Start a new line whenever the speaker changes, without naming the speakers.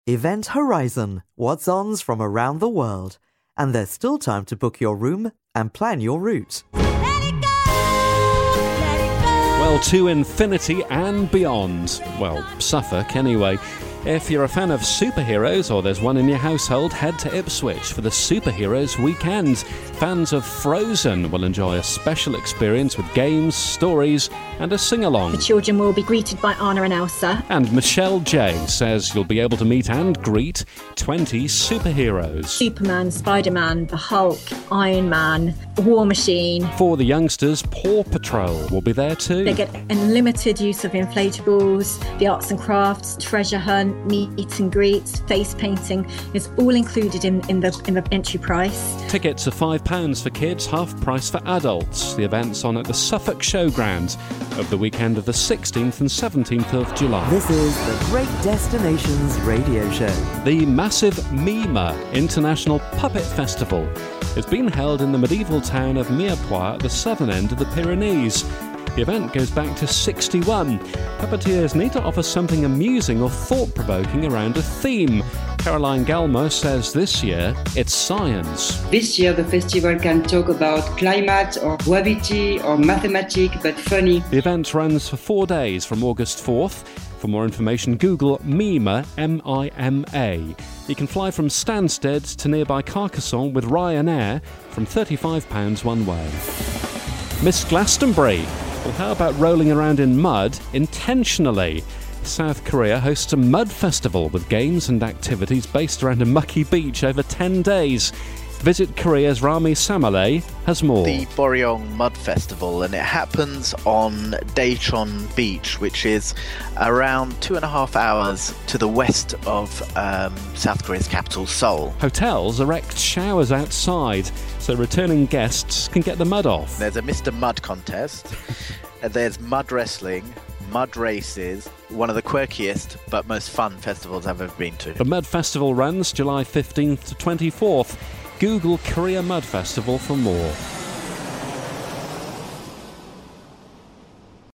Event Horizon, what's ons from around the world. And there's still time to book your room and plan your route.
Well, to infinity and beyond. Well, Suffolk anyway. If you're a fan of superheroes or there's one in your household, head to Ipswich for the Superheroes Weekend. Fans of Frozen will enjoy a special experience with games, stories and a sing-along.
The children will be greeted by Anna and Elsa.
And Michelle J says you'll be able to meet and greet 20 superheroes.
Superman, Spider-Man, the Hulk, Iron Man, War Machine.
For the youngsters, Paw Patrol will be there too.
They get unlimited use of inflatables, the arts and crafts, treasure hunt, meet and greets, face painting is all included in the entry price.
Tickets are £5 for kids, half price for adults. The event's on at the Suffolk Showground of the weekend of the 16th and 17th of July.
This is the Great Destinations radio show.
The massive Mima International Puppet Festival is being held in the medieval town of Mirepoix at the southern end of the Pyrenees. The event goes back to 61. Puppeteers need to offer something amusing or thought-provoking around a theme. Caroline Galmer says this year it's science.
This year the festival can talk about climate or gravity or mathematics, but funny.
The event runs for 4 days from August 4th. For more information, Google Mima, M-I-M-A. You can fly from Stansted to nearby Carcassonne with Ryanair from £35 one way. Miss Glastonbury. Well, how about rolling around in mud intentionally? South Korea hosts a mud festival with games and activities based around a mucky beach over 10 days. Visit Korea's Rami Samale has more.
The Boryong Mud Festival, and it happens on Daecheon Beach, which is around 2.5 hours to the west of South Korea's capital, Seoul.
Hotels erect showers outside so returning guests can get the mud off.
There's a Mr. Mud contest, there's mud wrestling, mud races, one of the quirkiest but most fun festivals I've ever been to.
The Mud Festival runs July 15th to 24th. Google Korea Mud Festival for more.